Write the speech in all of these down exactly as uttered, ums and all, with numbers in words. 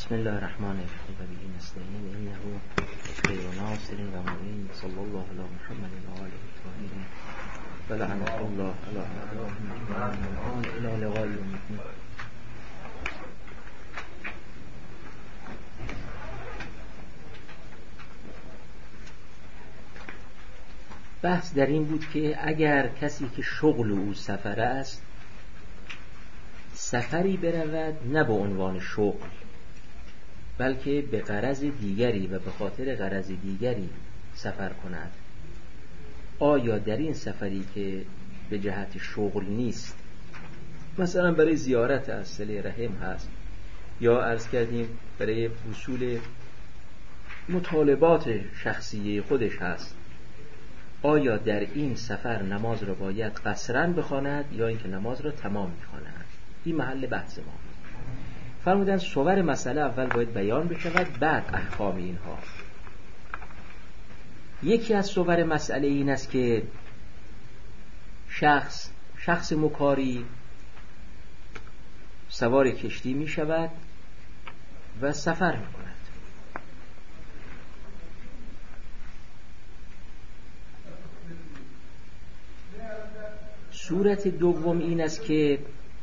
بسم الله الرحمن الرحیم و به نستعین انه خیر ناصر و معین صلی الله علی محمد و آله الطاهرین و لعنة الله علی اعدائهم الی لقاء یوم الدین. بحث در این بود که اگر کسی که شغل او سفر است سفری برود نه به عنوان شغل بلکه به غرض دیگری و به خاطر غرض دیگری سفر کند، آیا در این سفری که به جهت شغل نیست، مثلا برای زیارت از صله رحم هست یا عرض کردیم برای وصول مطالبات شخصی خودش هست، آیا در این سفر نماز را باید قصرا بخواند یا اینکه نماز را تمام بخواند؟ این محل بحث ما. فرمودن صور مسئله اول باید بیان بشود بعد احکام اینها. یکی از صور مسئله این است که شخص شخص مکاری سوار کشتی می شود و سفر می کند. صورت دوم این است که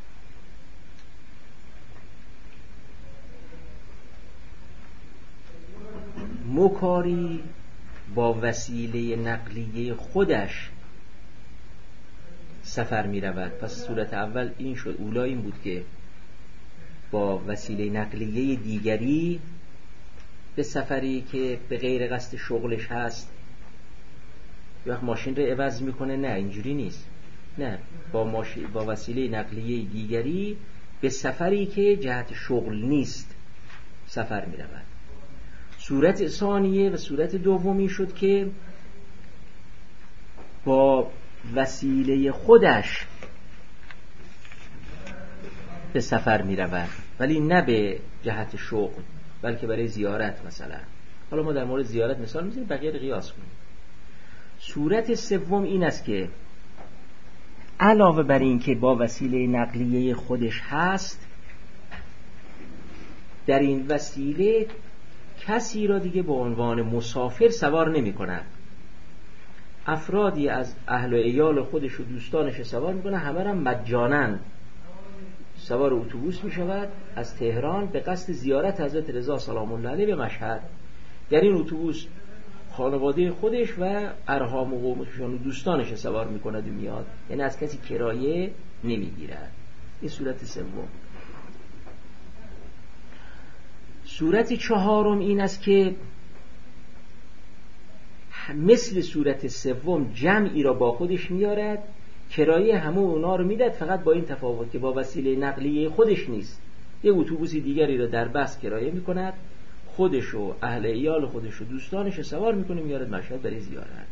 مکاری با وسیله نقلیه خودش سفر می رود. پس صورت اول این شد، اولا این بود که با وسیله نقلیه دیگری به سفری که به غیر قصد شغلش هست وقت ماشین رو عوض میکنه، نه اینجوری نیست، نه با, ماشین با وسیله نقلیه دیگری به سفری که جهت شغل نیست سفر می رود. صورت ثانیه و صورت دومی شد که با وسیله خودش به سفر می رود ولی نه به جهت شغل بلکه برای زیارت مثلا. حالا ما در مورد زیارت مثال میزنیم، بقیه رو قیاس کنیم. صورت سوم این است که علاوه بر این که با وسیله نقلیه خودش هست، در این وسیله کسی را دیگه به عنوان مسافر سوار نمی کند. افرادی از اهل و عیال خودش و دوستانش سوار می کند، همه را مجانا سوار اتوبوس می شود از تهران به قصد زیارت حضرت رضا سلام الله علیه به مشهد. در این اتوبوس خانواده خودش و ارحام و قومشان و دوستانش سوار می کند و میاد، یعنی از کسی کرایه نمی گیرد. این صورت سوم. صورت چهارم این است که مثل صورت سوم جمعی را با خودش میارد، کرایه همه اونا رو میداد، فقط با این تفاوت که با وسیله نقلیه خودش نیست، یه اتوبوسی دیگری را در بس کرایه میکند، خودش و اهل عیال خودش و دوستانش سوار میکنه میارد مشهد برای زیارت.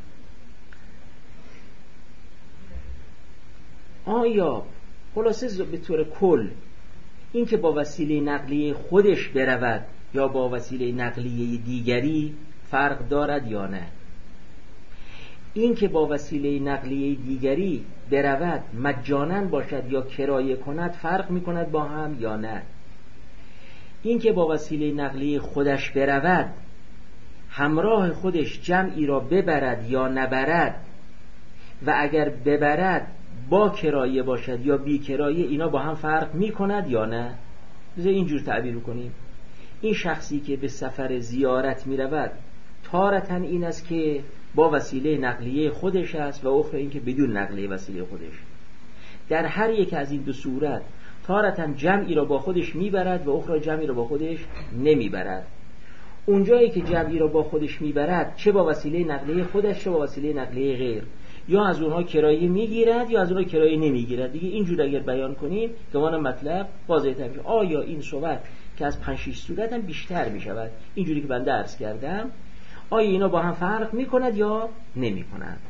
آیا خلاصه به طور کل این که با وسیله نقلیه خودش برود یا با وسیله نقلیه دیگری فرق دارد یا نه؟ این که با وسیله نقلیه دیگری برود مجانا باشد یا کرایه کند فرق می کند با هم یا نه؟ این که با وسیله نقلیه خودش برود همراه خودش جمعی را ببرد یا نبرد و اگر ببرد با کرایه باشد یا بی کرایه، اینا با هم فرق می کند یا نه؟ بذار اینجور تعبیر کنیم. این شخصی که به سفر زیارت می رود تارتاً این است که با وسیله نقلیه خودش است و اخرى این که بدون نقلیه وسیله خودش. در هر یک از این دو صورت تارتاً جمعی را با خودش می برد و اخرى جمعی را با خودش نمی برد. اونجایی که جمعی را با خودش می برد چه با وسیله نقلیه خودش چه با وسیله نقلیه غیر، یا از اونها کرایه میگیرد یا از اونها کرایه نمیگیرد. دیگه اینجور اگر بیان کنیم گمان مطلب واضح تر میشه. آیا این صحبت که از پنج شش صورت هم بیشتر میشود اینجوری که بنده عرض کردم، آیا اینا با هم فرق میکند یا نمیکند؟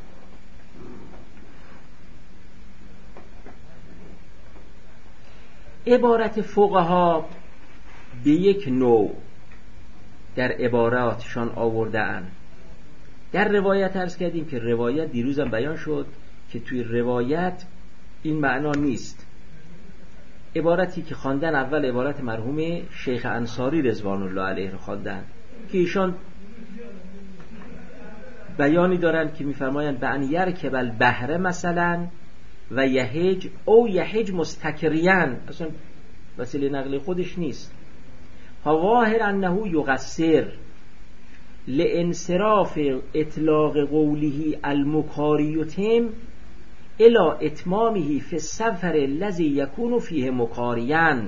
عبارت فقها به یک نوع در عباراتشان آورده اند. در روایت عرض کردیم که روایت دیروزم بیان شد که توی روایت این معنا نیست. عبارتی که خواندن اول عبارت مرحوم شیخ انصاری رضوان الله علیه رو خواندن که ایشان بیانی دارن که میفرمایند به ان یرکب البحر مثلا و یهج او یهج مستکریان، اصلا وسیله نقل خودش نیست. ظاهر انه یقصر لانصراف اطلاق قوله المکاری تم الی اتمامه فی السفر الذی یکون فیه مکاریا.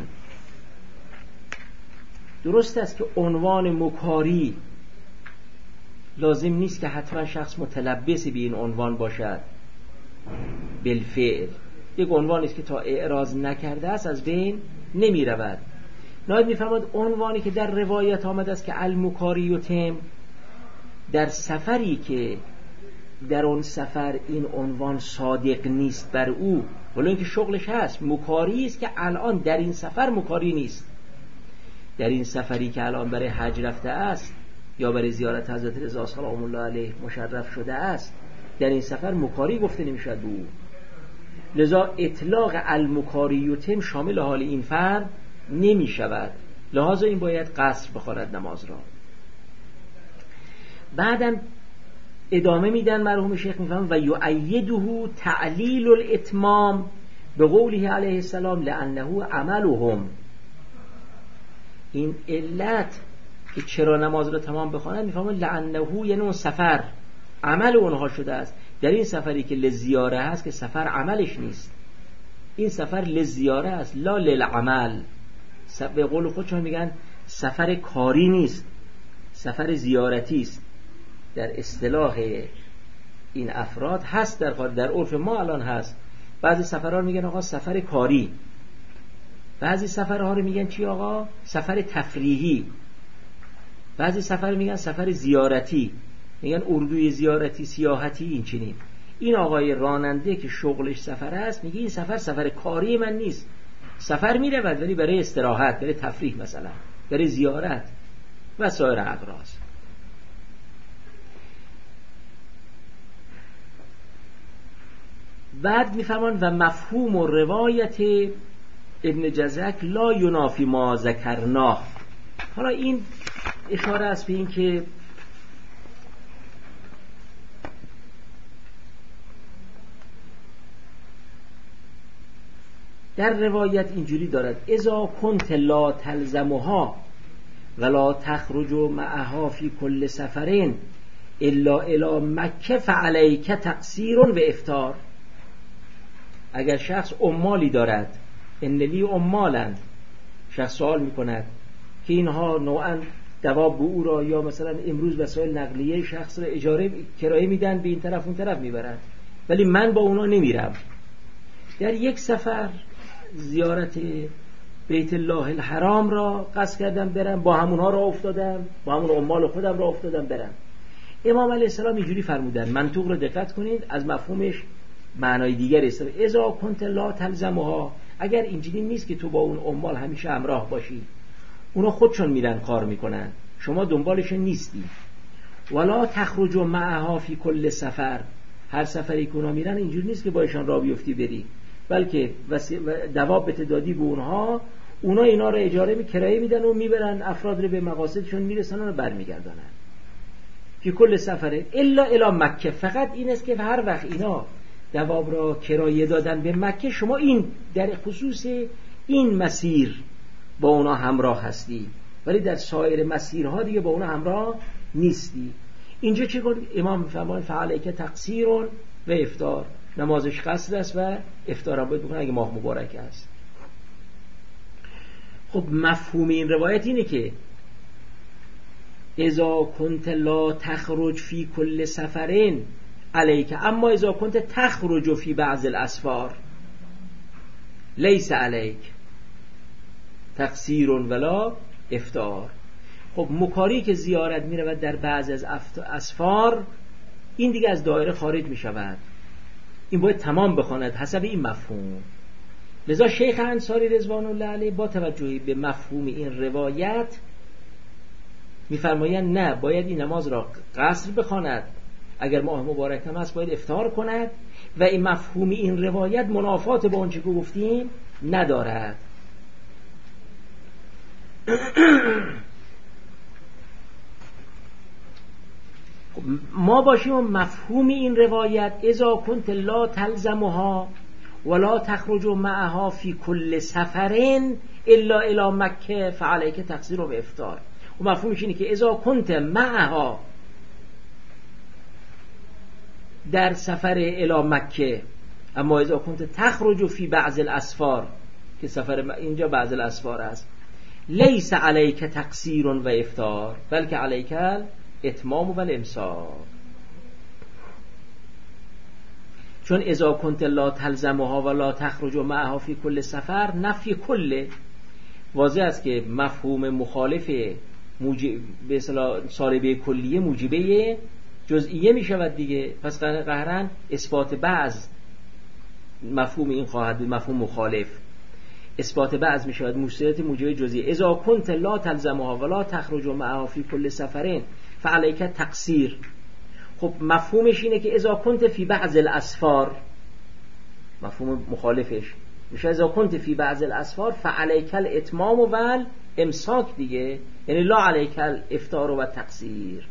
درست است که عنوان مکاری لازم نیست که حتما شخص متلبسی به این عنوان باشد بالفعل. یک عنوانی است که تا اعراض نکرده است از بین نمی رود. ناید می فرماید عنوانی که در روایت آمده است که المکاری تم، در سفری که در اون سفر این عنوان صادق نیست بر او، ولی اینکه شغلش هست مکاری است که الان در این سفر مکاری نیست. در این سفری که الان برای حج رفته است یا برای زیارت حضرت رضا سلام الله علیه مشرف شده است، در این سفر مکاری گفته نمیشد به او. لذا اطلاق المکاری تم شامل حال این فرد نمی شود، لذا این باید قصر بخواند نماز را. بعدم ادامه میدن مرحوم شیخ میفهم و یؤیده تعلیل الاتمام به قوله علیه السلام لانه عملهم. این علت که چرا نماز را تمام بخوانند میفهمن لانه یعنی اون سفر عمل اونها شده است. در این سفری که لزیاره هست که سفر عملش نیست، این سفر لزیاره است لا للعمل. به قول خودشون میگن سفر کاری نیست، سفر زیارتی است. در اصطلاح این افراد هست، در در عرف ما الان هست. بعضی سفرها میگن آقا سفر کاری، بعضی سفرها رو میگن چی آقا؟ سفر تفریحی. بعضی سفر میگن سفر زیارتی، میگن اردوی زیارتی سیاحتی این چنین. این آقای راننده که شغلش سفر است میگه این سفر سفر کاری من نیست، سفر میرود ولی برای استراحت، برای تفریح، مثلا برای زیارت و سایر اغراض. بعد میفرمان و مفهوم و روایت ابن جزک لا ینافی ما ذکرناه. حالا این اشاره است به این که در روایت اینجوری دارد اذا کنت لا تلزمها ولا تخرج معها فی کل سفرین الا الی مکه فعلیک تقصیر و افطار. اگر شخص عمالی دارد، انلی عمالند، شخص سوال میکند که اینها نوعا دواب به او را یا مثلا امروز وسایل نقلیه شخص را اجاره کرایه میدن، به این طرف اون طرف میبرند، ولی من با اونا نمیرم. در یک سفر زیارت بیت الله الحرام را قصد کردم برم، با همونها را افتادم، با همون عمال خودم را افتادم برم. امام علیه السلام اینجوری فرمودن، منطوق رو دقت کنید، از مفهومش معنای دیگر است. اذا کنت لا تلزمها، اگر اینجوری نیست که تو با اون عمال همیشه همراه باشی، اونا خودشون میرن کار میکنن، شما دنبالشون نیستی. ولا تخرج معها فی کل سفر، هر سفری که اونا میرن اینجوری نیست که با ایشان راه بیفتی بری، بلکه دواب بتدادی به اونها، اونا اینا رو اجاره می کرایه میدن و میبرن، افراد رو به مقاصدشون میرسن و برمیگردانن. فی کل سفر الا الی مکه، فقط این است که هر وقت اینا دواب را کرایه دادن به مکه، شما این در خصوص این مسیر با اونا همراه هستی، ولی در سایر مسیرها دیگه با اونا همراه نیستی. اینجا چه کن؟ امام فرمان فعلیک تقصیر و افطار، نمازش قصر است و افطار هم باید بکنه اگه ماه مبارک است. خب مفهوم این روایت اینه که اذا کنت لا تخرج فی کل سفرین علیک، اما اذا کنت تخرج فی بعض الاسفار لیس علیک تقصیر ولا افطار. خب مکاری که زیارت می رود در بعض از اسفار، این دیگه از دایره خارج می شود، این باید تمام بخواند حسب این مفهوم. لذا شیخ انصاری رضوان الله علیه با توجه به مفهوم این روایت می‌فرمایند نه، باید این نماز را قصر بخواند، اگر ماه مبارک هم هست باید افطار کند و این مفهوم این روایت منافات با آنچه که گفتیم ندارد. ما باشیم و مفهوم این روایت اذا کنت لا تلزمها ولا تخرج معها فی کل سفرین الا الی مکه فعلیک تقصیر و افطار. و مفهومش اینه که اذا کنت معها در سفر الی مکه، اما اذا کنت تخرج فی بعض الاسفار که سفر اینجا بعض الاسفار است، لیس علیک تقصیر و افطار بلکه علیک اتمام و الامساک. چون اذا کنت لا تلزمها و لا تخرج معها فی کل سفر نفی کله، واضح است که مفهوم مخالف موجب به اصطلاح سالبه کلیه موجبه جزئیه می شود دیگه. پس قهرن اثبات بعض مفهوم این خواهد بود، مفهوم مخالف اثبات بعض می شود موجبه موجبه جزئیه. اذا کنت لا تلزمها و لا تخرج معها فی کل سفرین فعلیک تقصیر. خب مفهومش اینه که اذا کنت فی بعض الاسفار، مفهوم مخالفش میشه اذا کنت فی بعض الاسفار فعلیک الاتمام و الامساک دیگه، یعنی لا علیک الافطار و تقصیر.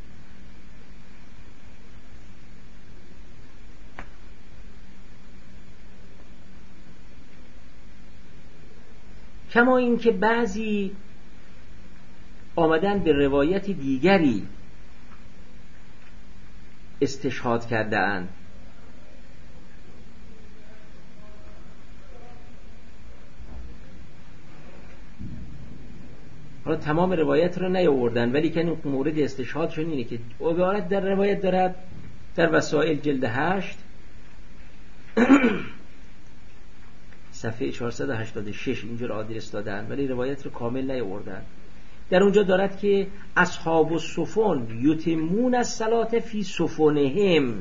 کما اینکه بعضی آمدن به روایت دیگری استشهاد کرده اند. حالا تمام روایت را نیاوردن، ولی که مورد استشهادشون اینه که عبارت در روایت دارد در وسائل جلد هشت صفحه چهارصد و هشتاد و شش اینجور آدرس دادن، ولی روایت رو کامل نیاوردن. در اونجا دارد که اصحاب السفن یتمون الصلاة فی سفنهم.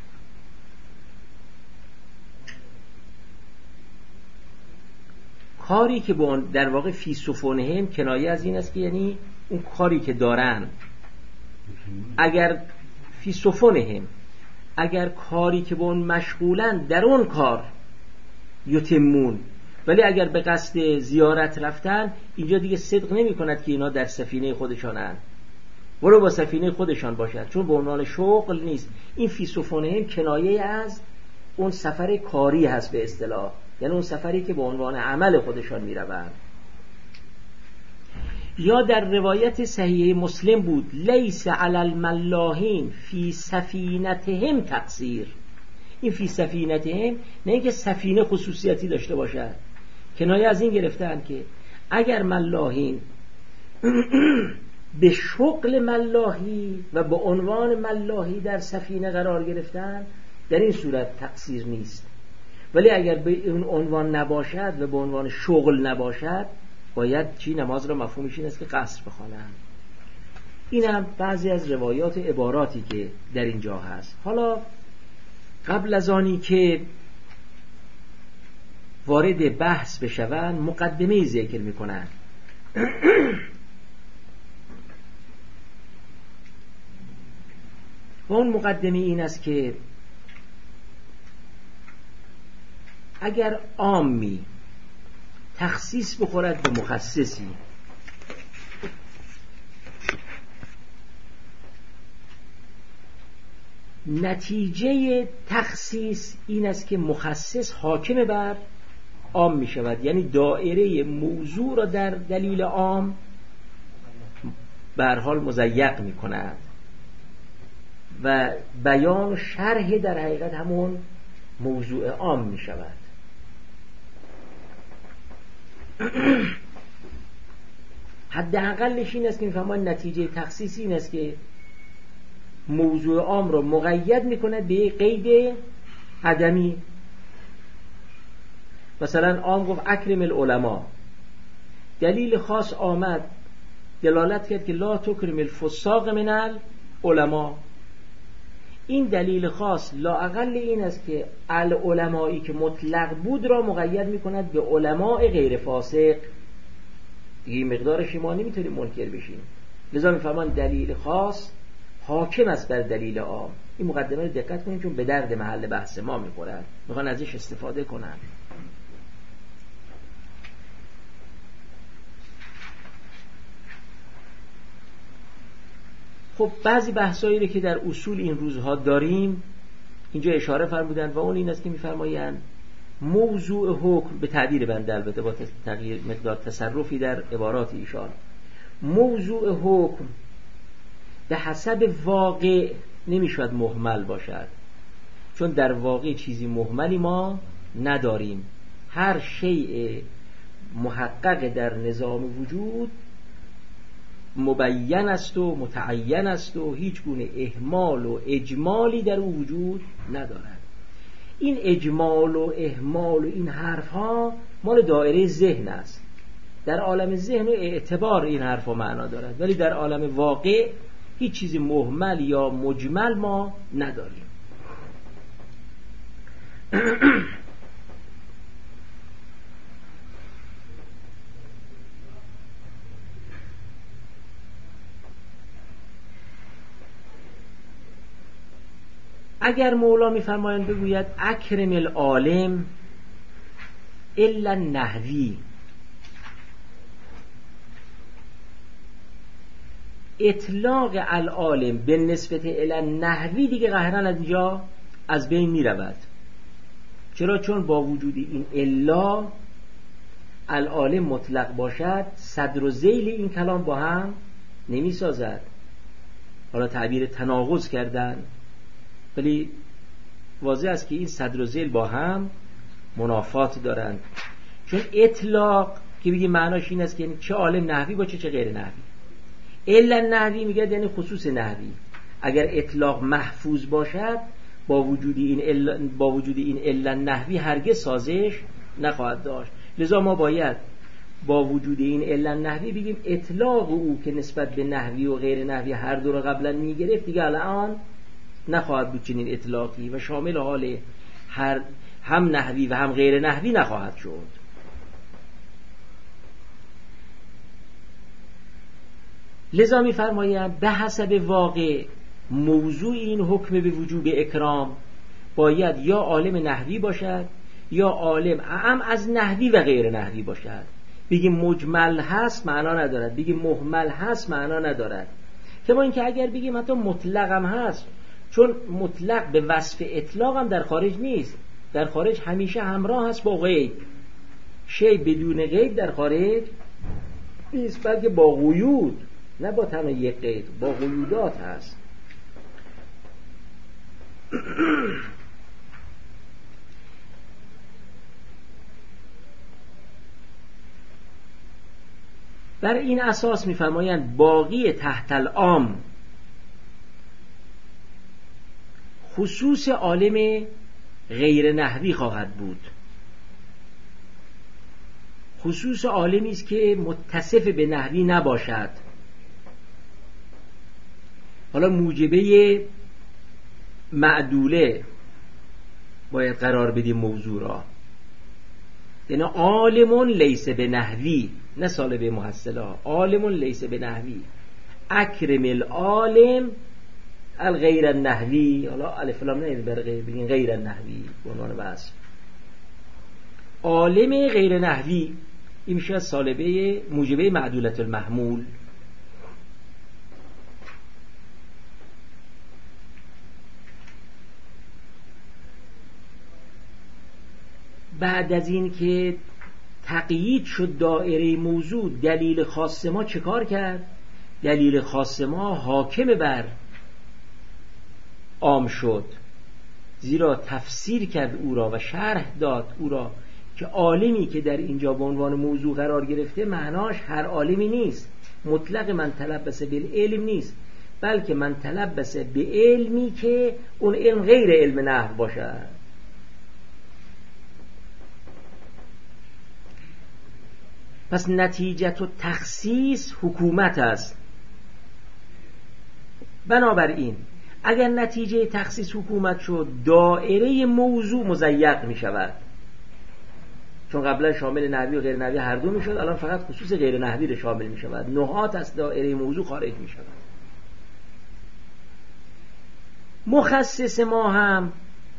کاری که با در واقع فی سفنهم کنایه از این است که یعنی اون کاری که دارن، اگر فی سفنهم اگر کاری که با اون مشغولن در اون کار یتمون، ولی اگر به قصد زیارت رفتن اینجا دیگه صدق نمی کند که اینا در سفینه خودشانن، ولو با سفینه خودشان باشد، چون به عنوان شغل نیست. این فی سفنهم کنایه از اون سفر کاری هست به اصطلاح، یعنی اون سفری که به عنوان عمل خودشان می روند. یا در روایت صحیح مسلم بود لیس علی الملاحین فی سفینتهم تقصیر. این فی سفینتهم نه اینکه سفینه خصوصیتی داشته باشد، کنایه از این گرفتن که اگر ملاحین به شغل ملاحی و به عنوان ملاحی در سفینه قرار گرفتن، در این صورت تقصیر نیست. ولی اگر به اون عنوان نباشد و به عنوان شغل نباشد، باید چی نماز را مفهومش این است که قصر بخوانند. این هم بعضی از روایات عباراتی که در اینجا هست. حالا قبل از آنی که وارد بحث بشوند مقدمه ذکر میکنند. و اون مقدمه این است که اگر عامی تخصیص بخورد به مخصصی، نتیجه تخصیص این است که مخصص حاکم بر عام می شود، یعنی دایره موضوع را در دلیل عام به هر حال مضیق می کند و بیان و شرح در حقیقت همون موضوع عام می شود. حداقلش این است که میفهمن نتیجه تخصیصی این است که موضوع عام را مقید میکنه به قید عدمی. مثلا عام گفت اکرم العلماء، دلیل خاص آمد دلالت کرد که لا تکرم الفساق من العلماء. این دلیل خاص لااقل این است که العلمایی که مطلق بود را مقید میکند به علماء غیر فاسق. دیگه مقدارش ما نمیتونیم منکر بشیم، لذا میفهمان دلیل خاص حاکم است بر دلیل عام. این مقدمه رو دقت کنیم چون به درد محل بحث ما میخورد، میخوان ازش استفاده کنن. خب بعضی بحثایی رو که در اصول این روزها داریم اینجا اشاره فرمودن و اون این است که می‌فرمایند موضوع حکم، به تعبیر بنده البته با تغییر مقدار تصرفی در عبارات ایشان، موضوع حکم به حسب واقع نمیشود مهمل باشد، چون در واقع چیزی مهملی ما نداریم. هر شیء محقق در نظام وجود مبین است و متعین است و هیچ گونه اهمال و اجمالی در او وجود ندارد. این اجمال و اهمال و این حرف ها مال دایره ذهن است. در عالم ذهن و اعتبار این حرف ها معنا دارد، ولی در عالم واقع هیچ چیز مهمل یا مجمل ما نداریم. اگر مولا میفرمایند بگوید اکرم العالم الا النحوی، اطلاق العالم به نسبت الی النحوی دیگه قهرا از اینجا از بین می رود. چرا؟ چون با وجود این الا العالم مطلق باشد، صدر و ذیل این کلام با هم نمی سازد. حالا تعبیر تناقض کردن، ولی واضح است که این صدر و ذیل با هم منافات دارند. چون اطلاق که بگیم معناش این است که چه عالم نحوی باشه چه غیر نحوی. الا نحوی میگه یعنی خصوص نحوی. اگر اطلاق محفوظ باشد با وجود این الا با وجود این الا نحوی هرگز سازش نخواهد داشت. لذا ما باید با وجود این الا نحوی بگیم اطلاق او که نسبت به نحوی و غیر نحوی هر دو رو قبلا میگرفت دیگه الان نخواهد بود چنین اطلاقی و شامل حال هر هم نحوی و هم غیر نحوی نخواهد شد. لذا می‌فرمایند به حسب واقع موضوع این حکم به وجوب اکرام باید یا عالم نحوی باشد یا عالم اعم از نحوی و غیر نحوی باشد. بگیم مجمل هست معنا ندارد، بگیم مهمل هست معنا ندارد. کما اینکه اگر بگیم حتی مطلق هم هست، چون مطلق به وصف اطلاق هم در خارج نیست، در خارج همیشه همراه هست با غیب. شی بدون غیب در خارج نیست، بلکه با قیود، نه با تنها یک قید، با قیودات هست. بر این اساس می‌فرمایند باقی تحت العام خصوص عالم غیر نحوی خواهد بود. خصوص عالمی است که متصف به نحوی نباشد. حالا موجبه معدوله باید قرار بدیم موضوع را، یعنی عالمون لیس به نحوی، نه سالبه محصله ها، عالمون لیس به نحوی، اکرم العالم الغیر النحوی. حالا الف لام نه برقه بگین غیر النحوی به عنوان وصف. عالم غیر نحوی این میشه سالبه موجبه معدولت المحمول. بعد از این که تقیید شد دائره موضوع، دلیل خاص ما چه کار کرد؟ دلیل خاص ما حاکم بر عام شد، زیرا تفسیر کرد او را و شرح داد او را که عالمی که در اینجا به عنوان موضوع قرار گرفته معناش هر عالمی نیست، مطلق من تلبس بالعلم نیست، بلکه من تلبس به علمی که اون علم غیر علم نحو باشد. پس نتیجه و تخصیص حکومت است. بنابراین اگر نتیجه تخصیص حکومت شد، دائره موضوع مضیق می شود، چون قبلا شامل نحوی و غیر نحوی هر دو می شد، الان فقط خصوص غیر نحوی رو شامل می شود، نهات از دائره موضوع خارج می شود. مخصص ما هم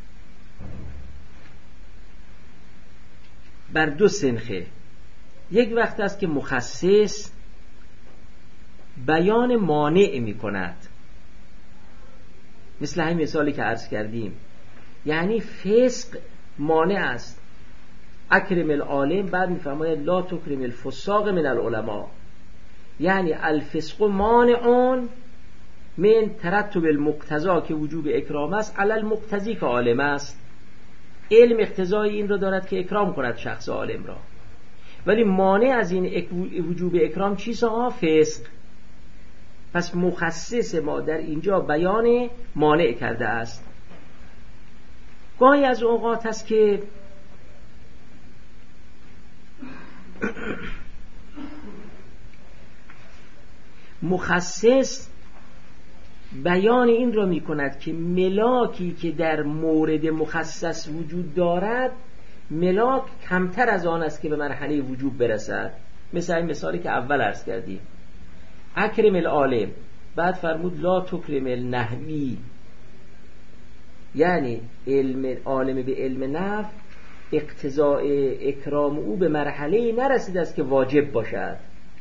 بر دو سنخه. یک وقت است که مخصص بیان مانع می کند، مثل همین مثالی که عرض کردیم. یعنی فسق مانع است. اکرم العالم، بعد میفرماید لا تکرم الفساق من العلماء، یعنی الفسق مانعون من ترتب المقتضا که وجوب اکرام است علی المقتضی که عالم است. علم اقتضای این را دارد که اکرام کند شخص عالم را، ولی مانع از این وجوب اکرام چیست؟ ها، فسق. پس مخصص ما در اینجا بیان مانع کرده است. گاهی از اوقات است که مخصص بیان این را می کند که ملاکی که در مورد مخصص وجود دارد ملاک کمتر از آن است که به مرحله وجوب برسد. مثل این مثالی که اول عرض کردیم، اکرم العالم، بعد فرمود لا تکرم النحوی، یعنی علم عالم به علم نحو اقتضاء اکرام او به مرحله نرسیده است که واجب باشد.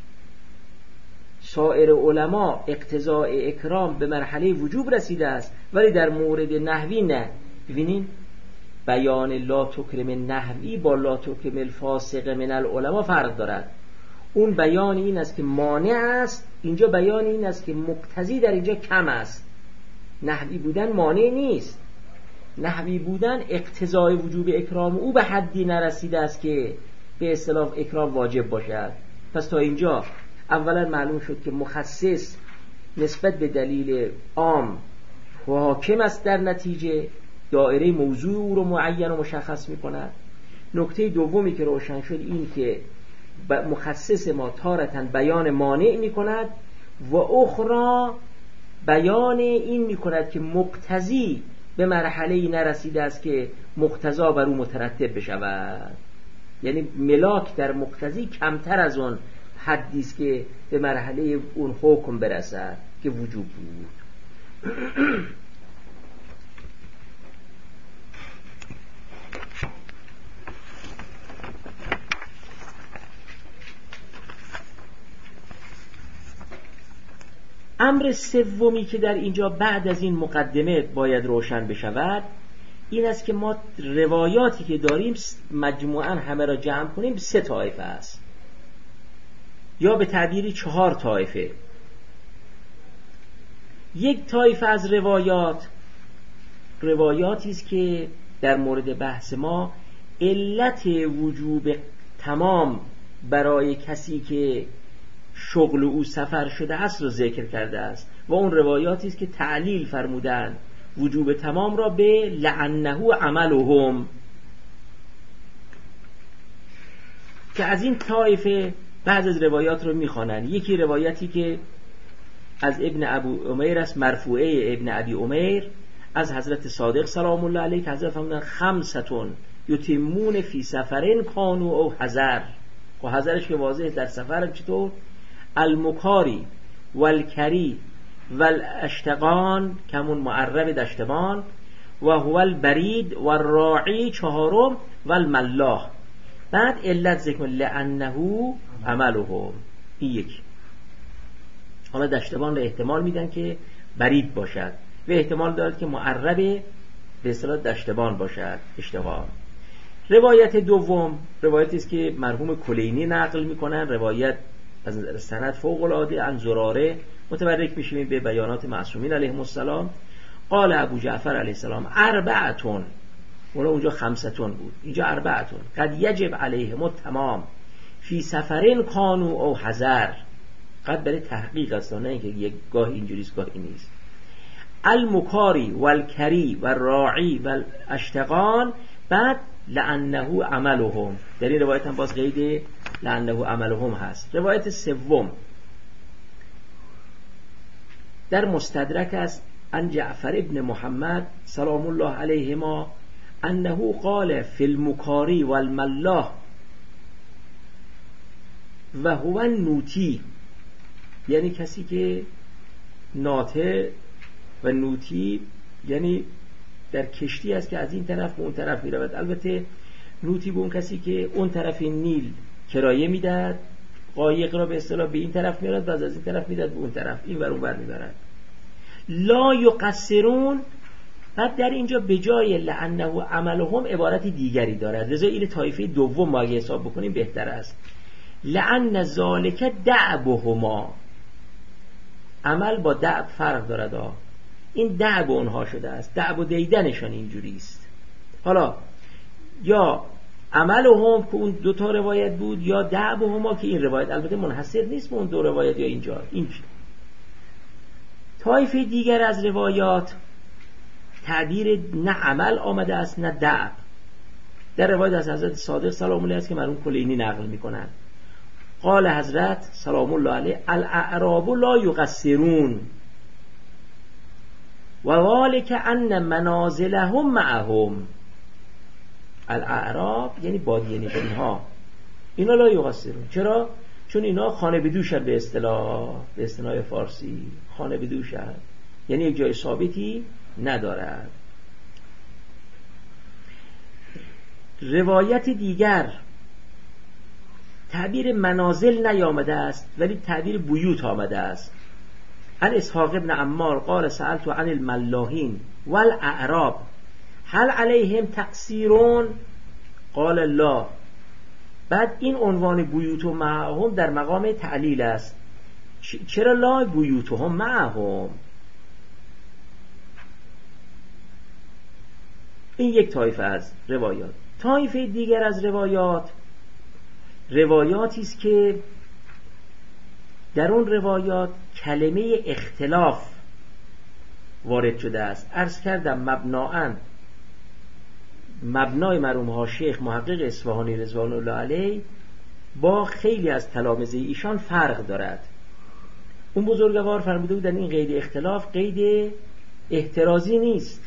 سایر علما اقتضاء اکرام به مرحله وجوب رسیده است، ولی در مورد نحوی نه. ببینین بیان لا تکرم نحوی با لا تکرم الفاسق من العلماء فرق دارد. اون بیان این است که مانع است، اینجا بیان این است که مقتضی در اینجا کم است. نحوی بودن مانع نیست، نحوی بودن اقتضای وجوب اکرام او به حدی نرسیده است که به اصطلاح اکرام واجب باشد. پس تا اینجا اولا معلوم شد که مخصص نسبت به دلیل عام حاکم است، در نتیجه دایره موضوع او رو معین و مشخص می کند. نکته دومی که روشن شد این که مخصص ما تارتاً بیان مانع می کند و اخرى بیان این می کند که مقتضی به مرحله نرسیده است که مقتضا بر او مترتب بشود. یعنی ملاک در مقتضی کمتر از اون حدی است که به مرحله اون حکم برسد که وجوب بود. امر سومی که در اینجا بعد از این مقدمه باید روشن بشود این است که ما روایاتی که داریم مجموعاً همه را جمع کنیم سه طایفه است، یا به تعبیری چهار طایفه. یک طایفه از روایات روایاتی است که در مورد بحث ما علت وجوب تمام برای کسی که شغل او سفر شده است را ذکر کرده است و اون روایاتی است که تعلیل فرمودند وجوب تمام را به لعنه عملهم، که از این طایفه بعض از روایات رو میخوانند. یکی روایتی که از ابن ابی عمیر است، مرفوعه ابن ابی عمیر از حضرت صادق سلام الله علیه، که حضرت فرمودند خمستون یتمون فی سفرین کانوا او حذر، و حذرش که واضح در سفر چطور؟ المکاری والکری والاشتقان کمون معرب دشتبان و هو البرید والراعی چهارم والملاح. بعد علت ذکر لعنه عملهم، این یکی. حالا دشتبان را احتمال میدن که برید باشد و احتمال دارد که معرب به اصطلاح دشتبان باشد، اشتباه. روایت دوم روایتی است که مرحوم کلینی نقل میکنن، روایت از سند فوق العاده عن زراره، متبرک میشیم به بیانات معصومین علیهم السلام. قال ابو جعفر علیه السلام اربعتون، اونا اونجا خمستون بود، اینجا اربعتون قد یجب علیهم التمام فی سفرین کانوا او حذر. قد برای تحقیق است، نه اینکه یک گاه اینجوری است گاهی نیست. المکاری والکری والراعی والاشتقان، بعد لعنه عملهم. در این روایت هم باز قید لعنه عملهم هست. روایت سوم در مستدرک است عن جعفر ابن محمد سلام الله علیهما انه قال فی المکاری والملاح و هو النوتی، یعنی کسی که ناطه و نوتی یعنی در کشتی است که از این طرف به اون طرف می رود. البته نوتی به اون کسی که اون طرف نیل کرایه میداد، قایق را به اصطلاح به این طرف میارد، بعد از این طرف میداد به اون طرف، این ور اون ور میبرد. لا یقصرون، بعد در اینجا به جای لعنه عملهم عبارت دیگری دارد، لذا این طایفه دوم ما اگه حساب بکنیم بهتر است. لعن ذالک دعبهما، عمل با دعب فرق دارد ها. این دعب اونها شده است، دعب و دیدنشان اینجوری است. حالا یا عملهم که اون دو تا روایت بود، یا دعبهما که این روایت البته منحصر نیست به اون دو روایت یا اینجا. این طایفه دیگر از روایات تعبیر نه عمل آمده است نه دعب. در روایت از حضرت صادق سلام الله است که مرحوم کلینی نقل میکنند، قال حضرت سلام الله علیه الاعراب لا یقصرون و ذالک ان منازلهم معهم. الاعراب یعنی بادیه نشین ها، اینا لا یقصرون. چرا؟ چون اینا خانه بدوشن، به اصطلاح به اصطلاح فارسی خانه بدوشن، یعنی یک جای ثابتی ندارد. روایت دیگر تعبیر منازل نیامده است ولی تعبیر بیوت آمده است. عن اسحاق ابن عمار قال سألت عن الملاحین والاعراب هل علیهم تقصیرون قال لا. بعد این عنوان بیوت و معهم در مقام تعلیل است. چرا لا بیوتهم معهم؟ این یک طایفه از روایات. طایفه دیگر از روایات روایاتی است که در اون روایات کلمه اختلاف وارد شده است. عرض کردم مبنااً مبنای مرحوم ها شیخ محقق اصفهانی رضوان الله علیه با خیلی از تلامذه ایشان فرق دارد. اون بزرگوار فرموده بودن این قید اختلاف قید احترازی نیست،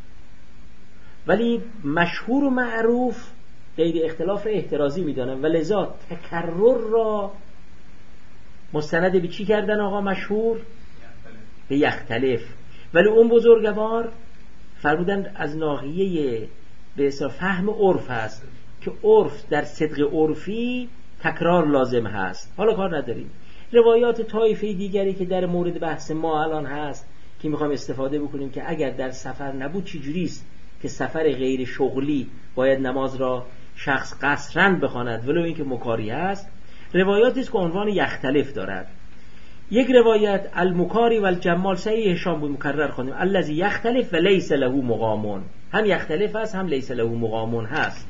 ولی مشهور و معروف قید اختلاف احترازی میدانن و لذا تکرر را مستند به چی کردن آقا مشهور؟ به یختلف. ولی اون بزرگوار فرمودن از ناحیه به اصطلاح فهم عرف هست که عرف در صدق عرفی تکرار لازم هست. حالا کار نداریم. روایات طایفه دیگری که در مورد بحث ما الان هست که میخوام استفاده بکنیم که اگر در سفر نبود چی جوریست که سفر غیر شغلی باید نماز را شخص قصرن بخواند ولو اینکه مکاری هست، روایاتی است که عنوان یختلف دارد. یک روایت المکاری و الجمال صحیح هشام بود مکرر خوندیم الذی یختلف و لیس له مقامون، هم یختلف هست هم لیس له مقامون هست.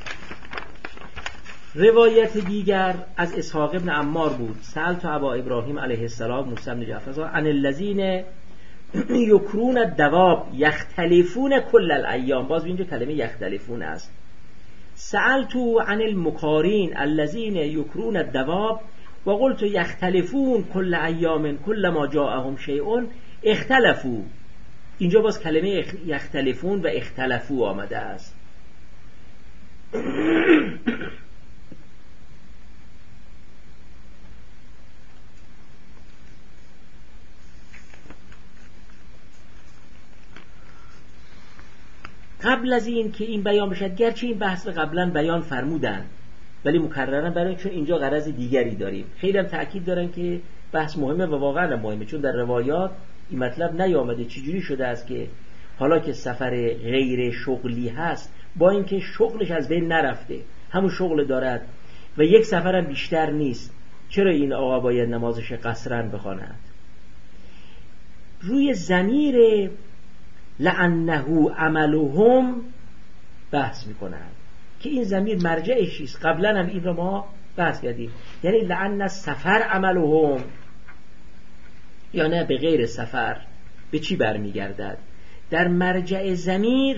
روایت دیگر از اسحاق ابن عمار بود سألت ابا ابراهیم علیه السلام موسی بن جعفر عن الذین یکرون الدواب یختلفون کل الایام. باز اینجا کلمه یختلفون است. سألت عن المکارین الذین یکرون الدواب و قلت یختلفون کل ایام کل ما جاءهم شیء اختلفوا. اینجا باز کلمه یختلفون و اختلفوا آمده است. قبل از این که این بیان بشد، گرچه این بحث رو قبلا بیان فرمودن ولی مکررن برای چون اینجا غرض دیگری داریم. خیلی هم تأکید دارن که بحث مهمه و واقعا مهمه، چون در روایات این مطلب نیامده چجوری شده است که حالا که سفر غیر شغلی هست با اینکه شغلش از بین نرفته همون شغل دارد و یک سفر هم بیشتر نیست، چرا این آقا باید نمازش قصرن بخواند؟ روی ضمیر لعنه عملهم بحث میکنند که این ضمیر مرجعش چیست. قبلا هم این رو ما بحث کردیم، یعنی لعن سفر عملهم یا نه به غیر سفر به چی برمیگردد؟ در مرجع ضمیر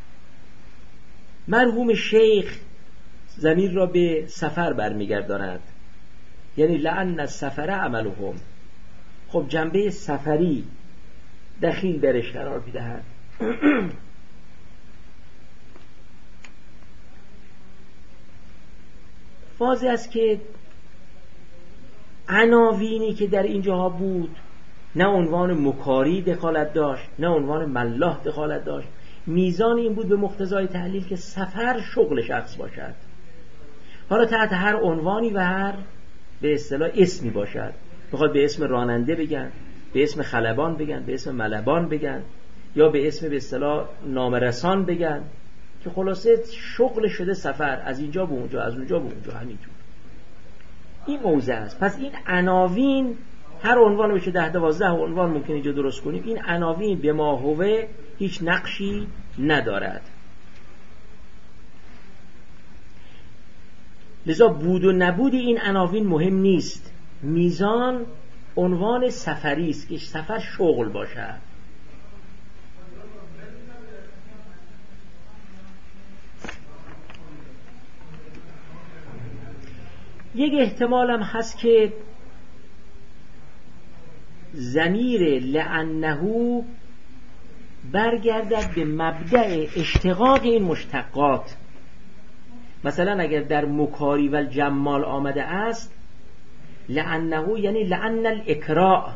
مرحوم شیخ ضمیر را به سفر برمیگرداند، یعنی لعن سفر عملهم. خب جنبه سفری دخیل درش قرار میدهد. واضح است که عناوینی که در اینجاها بود نه عنوان مکاری دخالت داشت نه عنوان ملاح دخالت داشت. میزان این بود به مقتضای تحلیل که سفر شغل شخص باشد، حالا تحت هر عنوانی و هر به اصطلاح اسمی باشد. بخواد به اسم راننده بگن، به اسم خلبان بگن، به اسم ملبان بگن، یا به اسم به اصطلاح نامرسان بگن، که خلاصه شغل شده سفر از اینجا به اونجا، از اونجا به اونجا، همینطور. این موضع است. پس این عناوین، هر عنوان بشه ده دوازده عنوان ممکن اینجا درست کنیم، این عناوین به ما هوه هیچ نقشی ندارد. لذا بود و نبود این عناوین مهم نیست. میزان عنوان سفری است که سفر شغل باشد. یک احتمال هم هست که ضمیر لأنه برگردد به مبدأ اشتقاق این مشتقات. مثلا اگر در مکاری و الجمال آمده است لأنه یعنی لأن الاکراء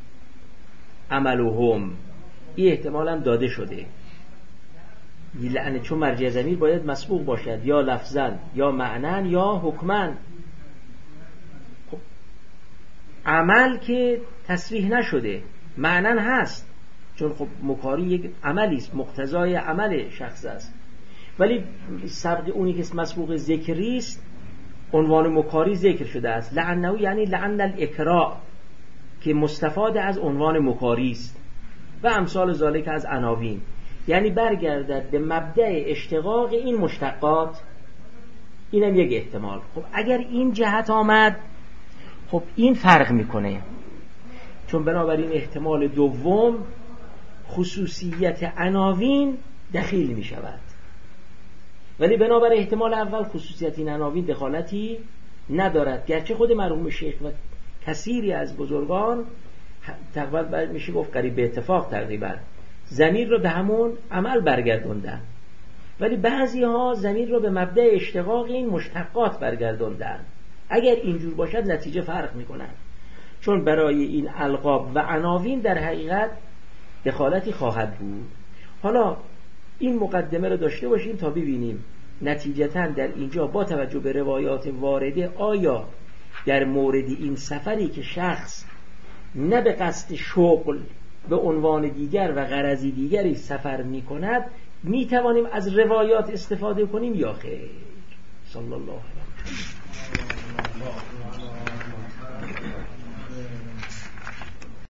عملهم، این احتمال هم داده شده. لأن چون مرجع ضمیر باید مسبوق باشد، یا لفظاً یا معناً یا حکماً. خب عمل که تصریح نشده، معناً هست، چون خب مکاری یک عملی است، مقتضای عمل شخص است، ولی سبق اونی که مسبوق ذکری است عنوان مکاری ذکر شده است. لعنه یعنی لعن الاکراء که مستفاد از عنوان مکاری است و امثال ذالک از عناوین، یعنی برگردد به مبدأ اشتقاق این مشتقات. اینم یک احتمال. خب اگر این جهت آمد، خب این فرق میکنه، چون بنابراین احتمال دوم خصوصیت عناوین دخیل میشود، ولی بنابر احتمال اول خصوصیت این عناوین دخالتی ندارد. گرچه خود مرحوم شیخ و کثیری از بزرگان تقریبا میشه گفت قریب به اتفاق تقریبا ضمیر رو به همون عمل برگردوندن، ولی بعضی ها ضمیر رو به مبدأ اشتقاق این مشتقات برگردوندن. اگر اینجور باشد نتیجه فرق میکنن، چون برای این القاب و عناوین در حقیقت دخالتی خواهد بود. حالا این مقدمه رو داشته باشیم تا ببینیم نتیجتاً در اینجا با توجه به روایات وارده آیا در مورد این سفری که شخص نه به قصد شغل به عنوان دیگر و غرضی دیگری سفر می کند می توانیم از روایات استفاده کنیم یا خیر؟ صلی الله علیه و سلم.